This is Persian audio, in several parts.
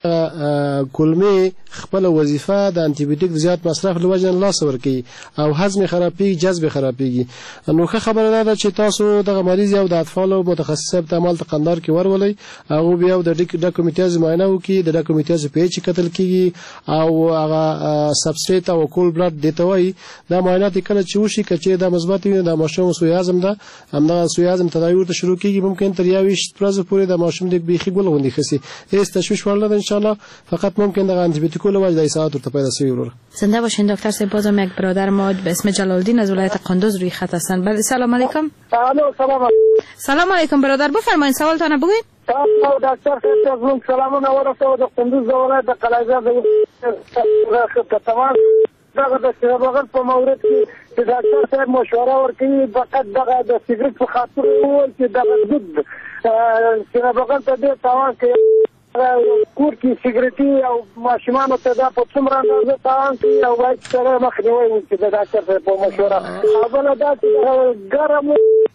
کلمې خپل وظیفه د انټي بیوټیک زیات مصرف لوجه لاس ورکي او هضم خرابېږي، جذب خرابېږي. نو ښه خبره ده چې تاسو دغه مریض یو د اطفالو متخصص په عمل قندار کې ورولئ او بیا د ډاکومنټیز معاینه وکړي، د ډاکومنټیز پی ایچ کتل کیږي او هغه سبستریټ او کول بلډ دیته وایي. دا معاینات کله چې وشي کچې دا مثبت وي، دا ماشوم سوی هضم ده، همدغه سوی هضم تداوی ته شروع کیږي، ممکن تر 21 ورځې پورې د ماشوم د بیخي ګل غوندې خسي. هیڅ تشویش وړ نه ده ان شاء الله، فقط ممکن در انتی بیوتیک له وجه اصابت ورته پیدا شي. ورور زنده باشین دکتر صاحب. بازم یک برادر ما به اسم جلال‌الدین از ولایت قندوز روی خط هستند. بله سلام علیکم. سلام علیکم برادر، بفرمایید سوالتان بگوید. دکتر صاحب سلام ورسول د قندوز ولایت د قلعه د تمام دغه د سیرابغل په مورد کې چې ډاکټر صاحب مشوره ورکوي فقط دغه د سیګریټ په خاطر وویل چې دغه ضد سیرابغل ته ډېر تاوان کوي، کور کې سیګریټي او ماشومانو ته دا په څومره اندازه تاوان کوي او باید سره مخنیوی وشي د ډاکټر صاحب په مشوره. او بله دا چې ګرم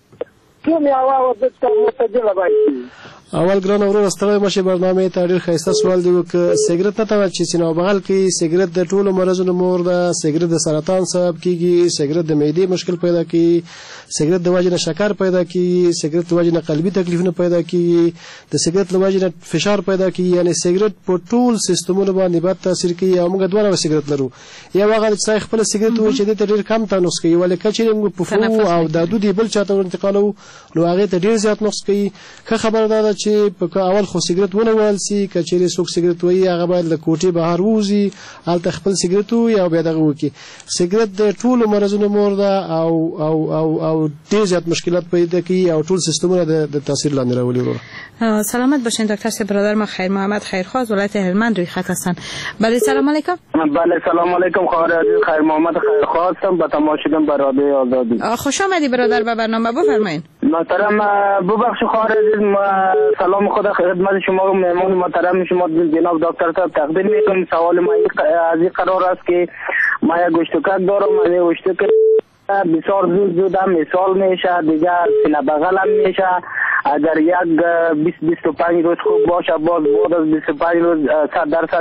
کیمیاوي او د معتدله باید اول ګران ورور ستړی مشه برنامه ته ډیر ښایسته سوال دی وک سیګریټ نه ته چې سینو بغل کې سیګریټ د ټولو مرزونو مور ده، سیګریټ د سرطان سبب کیږي، سیګریټ د معدې مشکل پیدا کوي، سیګریټ د وجه نه شکر پیدا کوي، سیګریټ د وجه نه قلبي تکلیفونه پیدا کوي، د سیګریټ د وجه نه فشار پیدا کوي. یعنی سیګریټ په ټول سیستمونو باندې بد تاثیر کوي. او موږ دوه سیګریټ لرو، یو هغه چې خپل سیګریټ و چې د ډیر کم تنوس کوي، ولکه چې موږ په فو او د دودي بل چاته انتقالو نو هغه ته ډیر زیات نقص کوي. ښه خبره ده چې په اول خو سیګریټ ونه ویل سي، کچېرې څوک سیګریټ وایي هغه باید له کوټې بهر ووځي، هلته خپل سیګریټ ووایي او بیا دغه وکړي. سیګریټ د ټولو مرضونو مور ده او او او او ډېر زیات مشکلات پیدا کوي او ټول سیستمونه د تاثیر لاندې راولي. ورور سلامت باشین دکتر صاحب. برادر ما خیر محمد خیرخواه از ولایت هلمند روی خط هستند. بله سلام علیکم. بله سلام علیکم. خواهر عزیز خیر محمد خیرخواه هستم، با تماس شدم بر رادیو آزادی. خوش آمدی برادر به برنامه، بفرمایید. محترم ببخشید خواهر عزیز، سلام خدا خدمت شما و مهمان محترم شما جناب دکتر صاحب تقدیم میکنم. سوال ما از این قرار است که ما یک گوشتکک دارم، من گوشتکک بسیار زود هم مثال میشه، دیگر سینه بغل هم میشه. اگر یک 20-25 روز خوب باشه، باز بعد از 25 روز 100%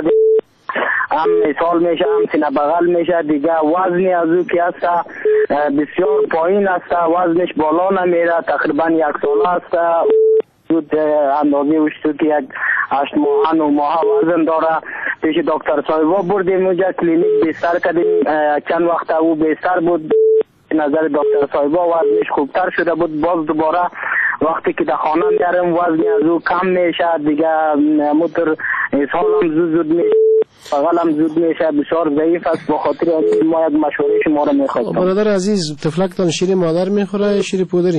هم مثال میشه، هم سینه بغل میشه. دیگه وزنی از او که هست بسیار پایین است، وزنش بالا نمیره، تقریبا 1 ساله است. زود اندازه وشتو که یک 8 ماه 9 ماه وزن داره. پیش دکتر صاحبا بردیم اونجا کلینیک بستر کردیم، چند وقت او بستر بود، نظر دکتر صاحبا وزنش خوبتر شده بود. باز دوباره وقتی که در خانه میارم وزنی از او کم میشه، دیگه موتر اسهال هم زود میشه، بغل هم زود میشه، بسیار ضعیف است. با خاطر ما یک مشوره شما را میخواستم. برادر عزیز تفلکتان شیر مادر میخوره شیر پودری؟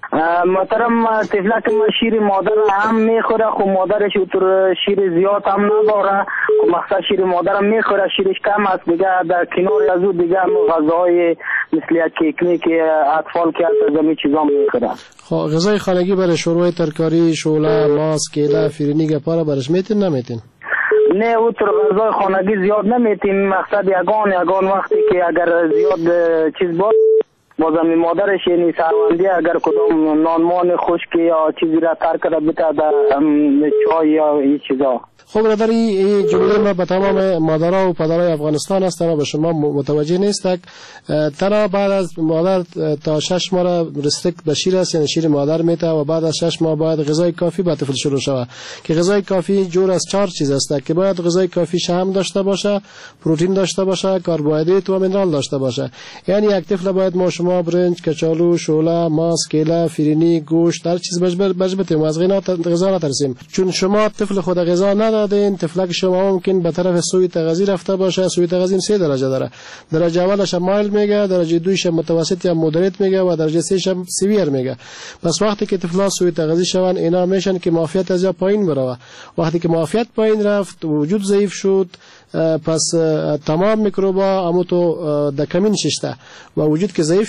محترم تفلک ما شیر مادر هم میخوره، خب مادرش اونطور شیر زیاد هم نداره، خب مقصد شیر مادر هم میخوره، شیرش کم است. دیگه در کنار از او دیگه غذاهای مثل کیکنی که اطفال که از همین چیزا میخوره. خب غذای خانگی برای شوربه ترکاری، شوله، ماست، کیله، فرنی گپارا برش میتین نمیتین؟ نه اونطور غذای خانگی زیاد نمیتین، مقصد یگان وقتی که اگر زیاد چیز باشه بازم مادرش یعنی سروندی اگر کدام نانمان خشکی یا چیزی را تر کرده بتا در چای یا این چیزا. خب برادر این جمله ما به تمام مادرها و پدرهای افغانستان است، تنها به شما متوجه نیست. تنها بعد از مادر تا 6 ماه رستک به شیر است، یعنی شیر مادر میته و بعد از 6 ماه باید غذای کافی به طفل شروع شود که غذای کافی جور از 4 چیز است که باید غذای کافی شحم داشته باشه، پروتئین داشته باشه، کربوهیدرات و مینرال داشته باشه. یعنی یک طفل باید ما شما برنج، کچالو، شوله، ماست، کیله، فرنی، گوشت هر چیز بتیم از غذا نترسیم، چون شما طفل خود غذا ندادین. طفلک شما ممکن به طرف سوی تغذیه رفته باشه. سوی تغذیه 3 درجه داره. درجه اولش مایل میگه، درجه دویش متوسط یا مودریت میگه و درجه 3ش سیویر میگه. پس وقتی که طفلا سوی تغذیه شون اینا میشن که معافیت از پایین بره. وقتی که معافیت پایین رفت، وجود ضعیف شد، پس تمام میکروبا همو تو د کمین ششته و وجود که ضعیف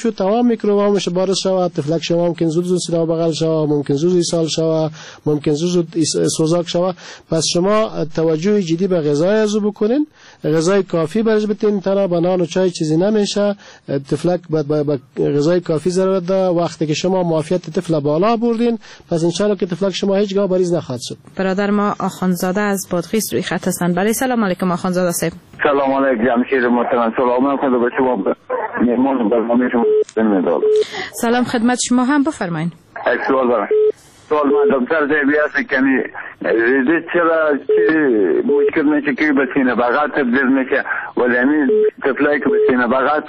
شد تمام میکروب‌ها میشه بارز شود. تفلک شما ممکن زود سینه بغل شود، ممکن زود ایسال شود، ممکن زود سوزاک شود. پس شما توجه جدی به غذای از بکنین، غذای کافی برش بتین. تنها بنان و چای چیزی نمیشه. تفلک با غذای کافی ضرورت داره. وقتی که شما معافیت طفل بالا بردین، پس ان شاء الله که تفلک شما هیچگاه مریض نخواهد شد. برادر ما آخوندزاده از بادغیس روی خط هستند. بله سلام علیکم آخوندزاده صاحب. سلام علیکم جمشید محترم. سلام علیکم به شما مهمان برنامه شما. سلام خدمت شما هم بفرمایید. سوال دارم. سوال من دکتر زیبی است که ریزش چرا مشکل میشه که به سینه بغل تبدیل میشه ولی همین طفلایی که به سینه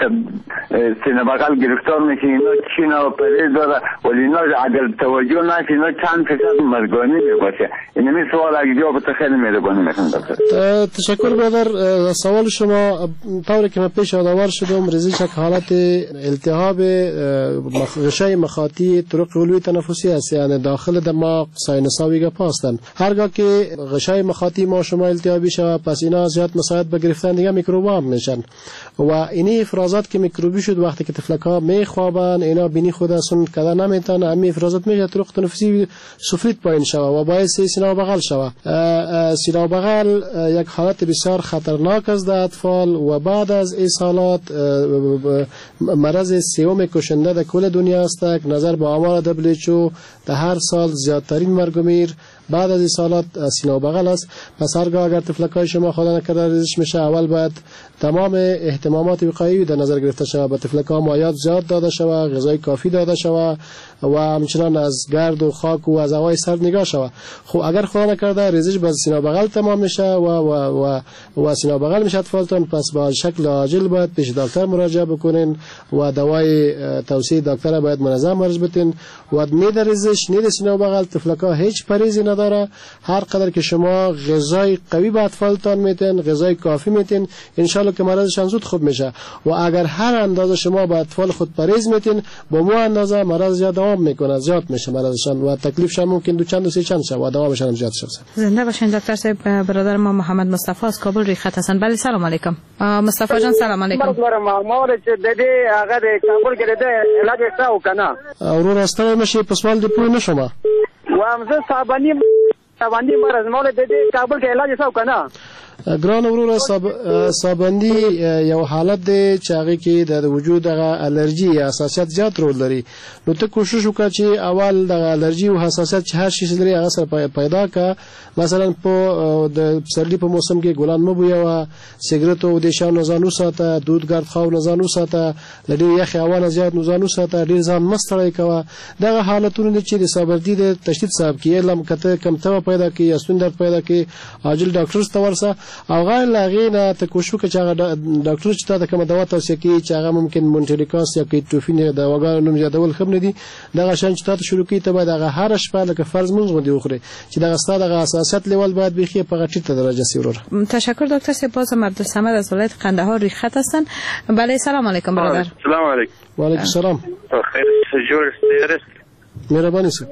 بغل گرفتار میشه اینا چی نوع پرهیز داره ولی اینا اگر توجه نشه اینا چند فیصد مرگانی میباشه. این همین سوال اگه جواب خیلی مهربانی میکنم دکتر. تشکر برادر. سوال شما طوری که من پیش یادآور شدم ریزش یک حالت التهاب غشای مخاطی طرق علوی تنفسی است، یعنی داخل دماغ ساینس‌ها گپ هستند. هرگاه که غشای مخاطی ما شما التهابی شود پس اینا زیاد مساعد به گرفتن دیگه میکروب‌ها میشن و اینی افرازات که میکروبی شد وقتی که طفلک‌ها میخوابن اینا بینی خودشون کدا نمیتونن همین افرازات میشه طرق تنفسی سفلیت پایین شود و باعث سینه بغل شود. سینه بغل یک حالت بسیار خطرناک است در اطفال و بعد از ایصالات مرض سوم کشنده در کل دنیا است. نظر به آمار WHO در هر سال زیادترین مرگ و میر بعد از ایصالات سینه بغل است. پس هرگاه اگر طفلکای شما خدا نکرده ریزش میشه اول باید تمام اهتمامات وقایعی در نظر گرفته شود. به طفلکا مایعات زیاد داده شود، غذای کافی داده شود و همچنان از گرد و خاک و از هوای سرد نگاه شود. خب اگر خدا نکرده ریزش به سینه بغل تمام میشه و سینه بغل میشه اطفالتون، پس با شکل عاجل باید پیش دکتر مراجعه بکنین و دوای توصیه دکتر باید منظم مرج بتین و نید ریزش نید سینه بغل طفلکا هیچ پریزی نداره. هر قدر که شما غذای قوی به اطفالتان میتین، غذای کافی میتین، ان شاء الله که مرضشان زود خوب میشه و اگر هر اندازه شما به اطفال خود پریز میتین با مو اندازه مرض زیاد دوام میکنه، زیاد میشه مرضشان و تکلیفشان ممکن دو چند و سه چند شه و دوامشان زیاد شه. زنده باشین دکتر صاحب. برادر ما محمد مصطفی از کابل روی خط هستند. بله سلام علیکم مصطفی جان. سلام علیکم. ما چې د دې هغه د کابل کې د علاج تاو کنه اورور استره مشه په سوال دی پوه نشم و امزه صابنی مرز مول د دې کابل کې علاج تاو کنه ګران ورور سابندی یو حالت دی چې هغه کې د وجود د الرجی یا حساسیت زیات رول لري. نو ته کوشش وکړه چې اول د الرجی او حساسیت چې هر شي لري هغه سره پیدا کا. مثلا په د سردی په موسم کې ګلان مو بویا، سیګریټ او د شانو زانو ساته، دود ګرد خاو نه زانو ساته، لدی یخ هوا زیات نو زانو ساته، ډیر ځان مستړی کوا. دغه حالتونه چې د سابردی د تشدید صاحب کې لم کته کم ته پیدا کی یا ستون درد پیدا کی عاجل ډاکټر ته ورسه او غیر لاغې نه ته کوشش وکړه چې هغه ډاکټر چې تا د کومه دوا توصیه کوي چې هغه ممکن مونټریکاس یا کیټوفین د دواګانو نوم یادول خم نه دي دغه شان چې تا ته شروع کوي ته باید هغه هر شپه لکه فرض مونږ غوډي وخوري چې دغه ستاسو دغه حساسیت لیول باید بخي په غټه درجه سی ورور. تشکر دکتر صاحب. باز عبدالصمد از ولایت قندهار روی خط هستن. بله سلام علیکم برادر. سلام علیکم. و علیکم السلام. خیر جوړ ستاره. مهرباني سه.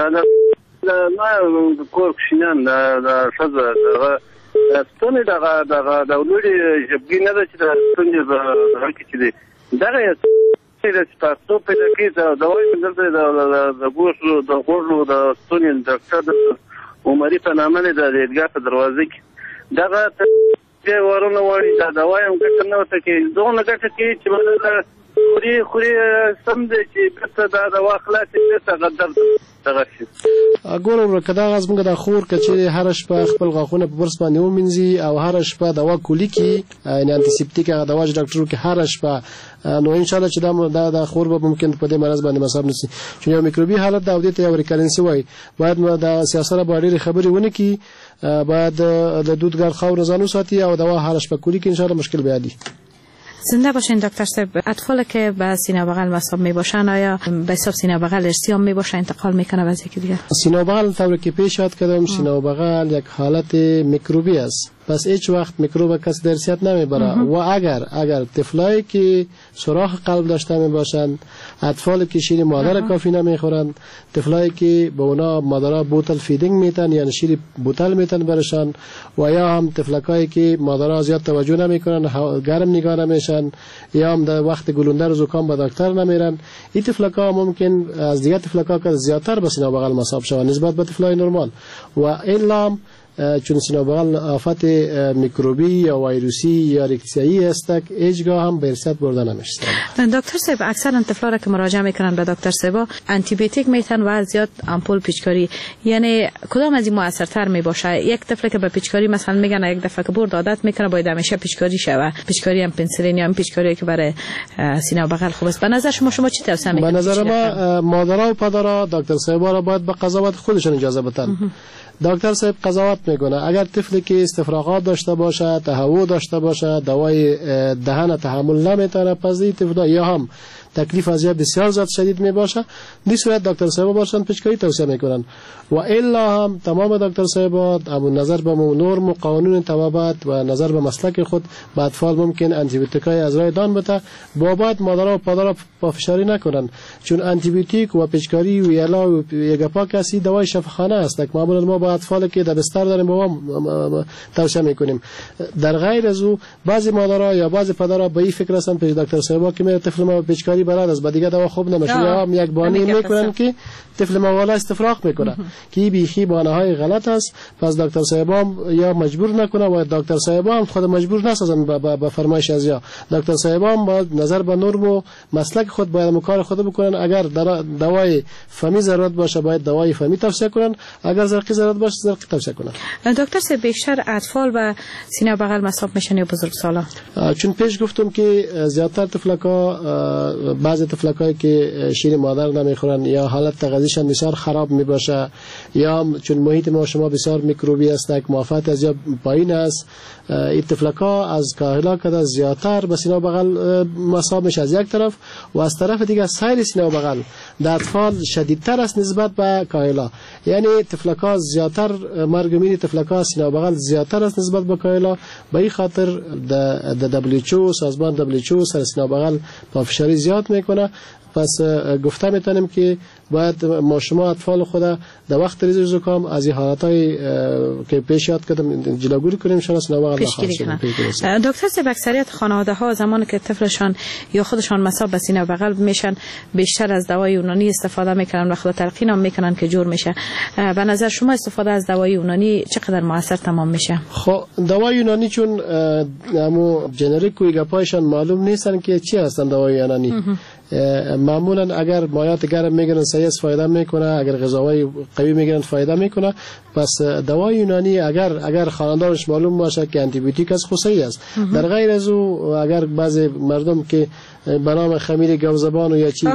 ما کور کښینان د شزه ستونی دغه دولوري جبګی نه ده چې د ستونی د حق کې دي دغه چې تاسو په دې کې دا دوی دلته د ګوشو د غوړو د ستونی ډاکټر عمري په نامه د ریډګا په دروازه کې دغه چې ورونه وړي دا دوايي هم ګټه نه وته کې زونه ګټه کې چې خوري سم دي چې څه دا دوا خلاص دي څه غدر دغه شي. ګورو کدا غزمګه د خور کچې هر شپه خپل غاخونه په برس باندې ومنځي او هر شپه دوا کولی کی یعنی انټي سیپټیک هغه دوا ډاکټر کې هر شپه نو ان شاء الله چې دا د خور به ممکن په دې مرز باندې مصاب نشي چې یو میکروبي حالت دا ودی ته یو ریکرنسي وای باید نو د سیاست باندې خبري ونه کی بعد د دودګر خور زانو ساتي او دوا هر شپه کولی کی ان شاء الله مشکل به عادي. زنده باشین دکتر صاحب. اطفال که به سینه بغل مصاب می باشن آیا به حساب سینه بغل ارثی می باشه انتقال میکنه وضعی که دیگه؟ سینه بغل طوری که پیش یاد کردم سینه بغل یک حالت میکروبی است پس هیچ وقت میکروب کسی درسیت نمیبره. و اگر طفلایی که سوراخ قلب داشته میباشند، اطفالی که شیر مادر کافی نمیخورند، طفلایی که به اونا مادرها بوتل فیدینگ میتن یعنی شیر بوتل میتن برشان، و یا هم طفلکایی که مادرها زیاد توجه نمیکنن، گرم نگاه نمیشن، یا هم در وقت گلوندر و زکام به دکتر نمیرن، این طفلکا ممکن از دیگه طفلکا که زیادتر به سینه بغل مصاب شوند نسبت به طفلای نرمال. و الا چون سینه بغل آفت میکروبی یا ویروسی یا ریکسیایی است که هیچگاه هم به ارثیت برده نمیشه. دکتر صاحب اکثرا طفلا که مراجعه میکنن به دکتر صاحب آنتی بیوتیک میتن و زیاد آمپول پیچکاری، یعنی کدام از این موثرتر میباشه؟ یک طفل که به پیچکاری مثلا میگن یک دفعه که برد عادت میکنه باید همیشه پیچکاری شوه، پیچکاری هم پنسیلین یا پیچکاری که برای سینه بغل خوب است. به نظر شما چی توصیه میکنید؟ به نظر ما مادرها و پدرها دکتر صاحب را باید به قضاوت خودشون اجازه بدن. دکتر صاحب قضاوت میکنه اگر طفلی که استفراغات داشته باشه، تهوع داشته باشه، دوای دهن تحمل نمیتونه، پس این طفل یا هم تکلیف از بسیار زیاد شدید می باشه، در صورت دکتر صاحب باشن پیچکاری توصیه میکنن. و الا هم تمام دکتر صاحبات همون نظر به نرم و قانون طبابت و نظر به مسلک خود به اطفال ممکن آنتی بیوتیکای از راه دان بده، بابت مادرها و پدرها پافشاری نکنن، چون آنتی بیوتیک و پیچکاری و یلا و یگپا کسی دوای شفاخانه است که معمولا ما با اطفال که در بستر داریم با توصیه میکنیم. در غیر از او بعضی مادرها یا بعضی پدرها به این فکر هستن پیش دکتر صاحب که میره طفل ما پیچکاری براد است، بعد دیگه دوا خوب نمیشه، یا هم یک بانی میکنن که طفل ما والا استفراغ میکنه که بیخی بانه‌های غلط است. پس دکتر صاحب یا مجبور نکنه و دکتر صاحب هم خود مجبور نسازن به فرمایش از یا دکتر صاحب هم با نظر به نرم و مسلک خود باید کار خود بکنن. اگر دوای فمی ضرورت باشه باید دوای فمی توصیه کنن، اگر زرقی ضرورت باشه زرقی توصیه کنن. دکتر صاحب بیشتر اطفال و سینه بغل مصاب میشن یا بزرگسالان؟ چون پیش گفتم که زیادتر طفلکا، بعضی طفلکایی که شیر مادر نمیخورن یا حالت تغذیه‌شان بسیار خراب میباشه، یا چون محیط ما شما بسیار میکروبی است که معافیت از یا پایین است، این طفلکا از کاهلا کده زیادتر به سینه بغل مصاب میشه از یک طرف، و از طرف دیگه سایر سینه بغل در اطفال شدیدتر است نسبت به کاهلا، یعنی طفلکا زیادتر مرگ میری طفلکا سینه بغل زیادتر است نسبت به کاهلا. به این خاطر د WHO سازمان WHO سر سینه بغل پافشاری زیاد میکنه. پس گفته میتونیم که باید ما شما اطفال خود در وقت ریزش زکام از این حالتای که پیش یاد کردم جلوگیری کنیم شانس نواغل پیشگیری کنیم. دکتر صاحب اکثریت خانواده ها زمانی که طفلشان یا خودشان مصاب به سینه بغل میشن بیشتر از دوای یونانی استفاده میکنن و خود تلقین هم میکنن که جور میشه. به نظر شما استفاده از دوای یونانی چقدر موثر تمام میشه؟ خب دوای یونانی چون همو جنریک و گپایشان معلوم نیستن که چی هستن دوای یونانی، معمولا اگر مایات گرم میگیرن سیاس فایده میکنه، اگر غذاهای قوی میگیرن فایده میکنه. پس دوای یونانی اگر خاندانش معلوم باشه که آنتی بیوتیک از خصوصی است. در غیر از او اگر بعضی مردم که به نام خمیر گوزبان و یا چی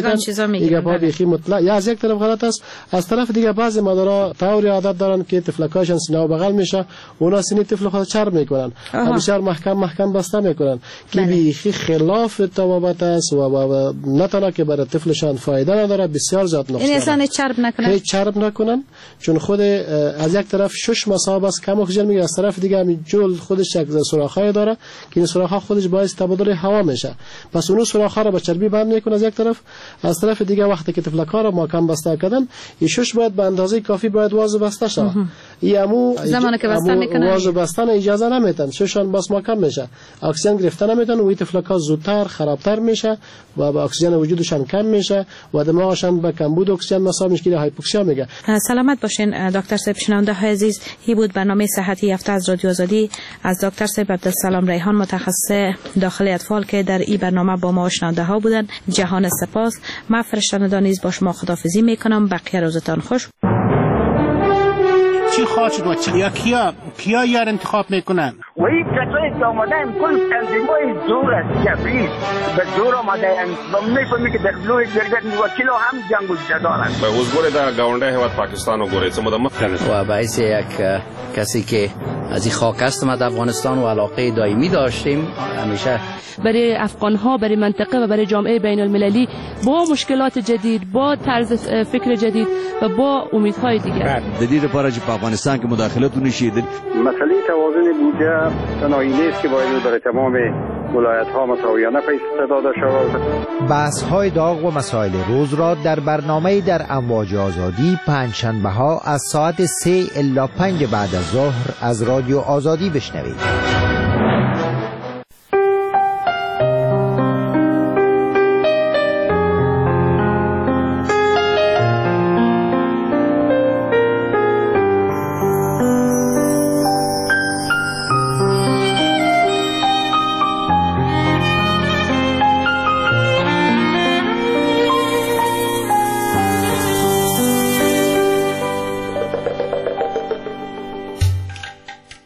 گپا بیخی مطلق یا از یک طرف غلط است، از طرف دیگه بعضی مادرها طوری عادت دارن که طفلکاشون سینه و بغل میشه، اونا سینه طفل خود چرب میکنن، بسیار محکم بسته میکنن که بیخی خلاف طبابت است و نه تنها که برای طفلشان فایده نداره، بسیار زیاد نقصان. این اصلا چرب نکنن چون خود از یک طرف شش مصاب است کم اکسیژن میگیره، از طرف دیگه همین جل خودش یک سوراخ‌های داره که این سوراخ‌ها خودش باعث تبادل هوا میشه، پس اون سوراخ‌ها رو به چربی بند میکنه از یک طرف. از طرف دیگه وقتی که طفلک‌ها رو محکم بسته کردن، این شش باید به اندازه کافی باید واز بسته شه. یامو زمانی که بسته میکنن واز بستن اجازه نمیدن، ششان بس محکم میشه، اکسیژن گرفتن نمیدن و این طفلک‌ها زودتر خرابتر میشه و با اکسیژن وجودشان کم میشه و دماغشان به کمبود اکسیژن مصاب میشه، هایپوکسیا میگه. سلامت باشین دکتر صاحب. شنونده های عزیز، این بود برنامه صحتی هفته از رادیو آزادی از دکتر صاحب عبدالسلام ریحان متخصص داخلی اطفال که در این برنامه با ما شنونده ها بودن. جهان سپاس. من فرشته نیز با شما خداحافظی میکنم. بقیه روزتان خوش. چی خواهد شد و یا کیا یار انتخاب میکنن؟ و این کسایی که آمدن کل تنظیم‌های زور است، جبری به زور آمدن و می‌فهمی که در لوی جرگت وکیل هم جنگ و جدال است. به وزگور در گاونده هیواد پاکستان و گوره و باعث یک کسی که از این خاک است ما در افغانستان و علاقه دائمی داشتیم همیشه برای افغان‌ها، برای منطقه و برای جامعه بین المللی با مشکلات جدید، با طرز فکر جدید و با امیدهای دیگر. دلیل پارچ په افغانستان کې مداخلت ونشي. مسئله توازن بودجه تنهایی نیست که باید برای تمام ولایت‌ها مساویانه پیش داده شود. بحث‌های داغ و مسائل روز را در برنامه در امواج آزادی پنجشنبه‌ها از ساعت 3 الی 5 بعد از ظهر از رادیو آزادی بشنوید.